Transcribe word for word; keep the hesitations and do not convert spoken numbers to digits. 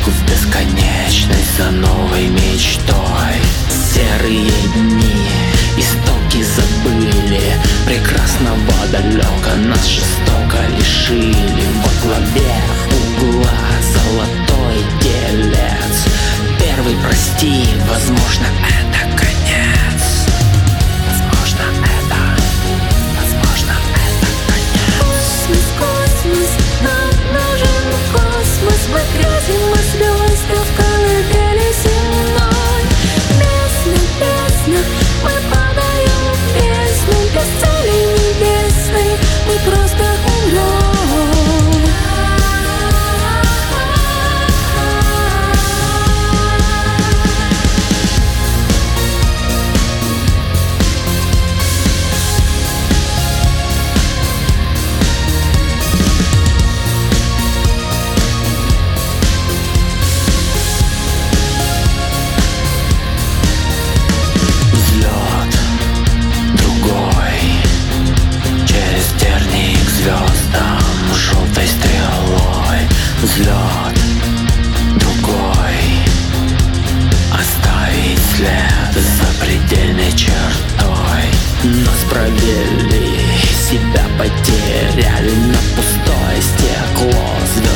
в бесконечность за новой мечтой. Серые дни, истоки забыли, прекрасного далека нас жестоко лишили. Во главе угла золотой телец. Первый прости, возможно, это конец. Возможно, это, возможно, это конец. Космос, космос, нам нужен космос. Мы грязим от звезд, а в колыбели земной. Бездна, бездна, мы падаем в бездну. Без цели небесной мы просто умрем. Желтой стрелой взлет другой. Оставить след за предельной чертой. Нас провели, себя потеряли на пустое стекло.